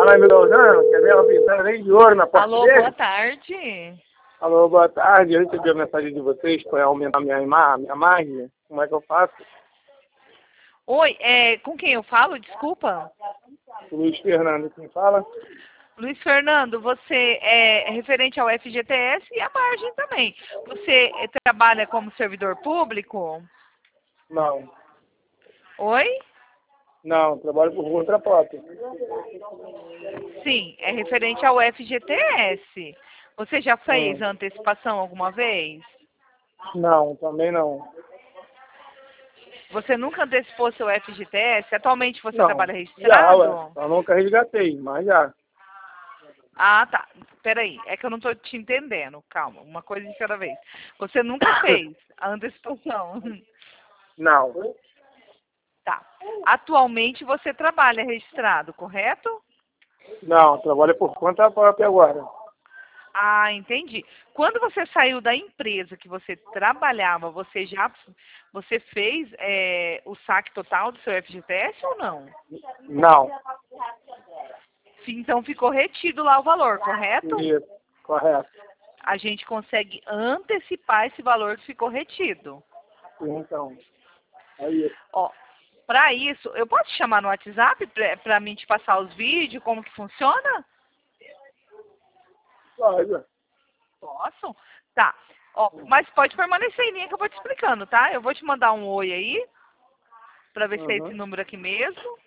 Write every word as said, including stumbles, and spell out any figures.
nós me usando, quer ver ela pintando nem de ouro na porta Alô, dele? boa tarde. Alô, boa tarde, eu recebi a mensagem de vocês para aumentar minha, ima minha margem, como é que eu faço? Oi, é, com quem eu falo? Desculpa. Luiz Fernando, quem fala? Luiz Fernando, você é referente ao F G T S e a margem também. Você é, trabalha como servidor público? Não, Oi? não, trabalho por conta própria. Sim, é referente ao F G T S. Você já fez Hum. a antecipação alguma vez? Não, também não. Você nunca antecipou seu F G T S? Atualmente você Não, trabalha já, registrado? ué, eu nunca resgatei, mas já. Ah, tá. Peraí, é que eu não tô te entendendo. Calma, uma coisa de cada vez. Você nunca fez a antecipação? Não, Tá. Atualmente você trabalha registrado, correto? não, trabalho por conta própria agora. Ah, entendi. Quando você saiu da empresa que você trabalhava, você já você fez é, o saque total do seu F G T S ou não? Não, Sim, então ficou retido lá o valor, correto? isso, correto. A gente consegue antecipar esse valor que ficou retido. Então, aí, Ó, para isso, eu posso te chamar no WhatsApp para mim te passar os vídeos, como que funciona? olha, Posso? Tá. Ó, mas pode permanecer em linha que eu vou te explicando, tá? Eu vou te mandar um oi aí, para ver se é esse uhum. número aqui mesmo.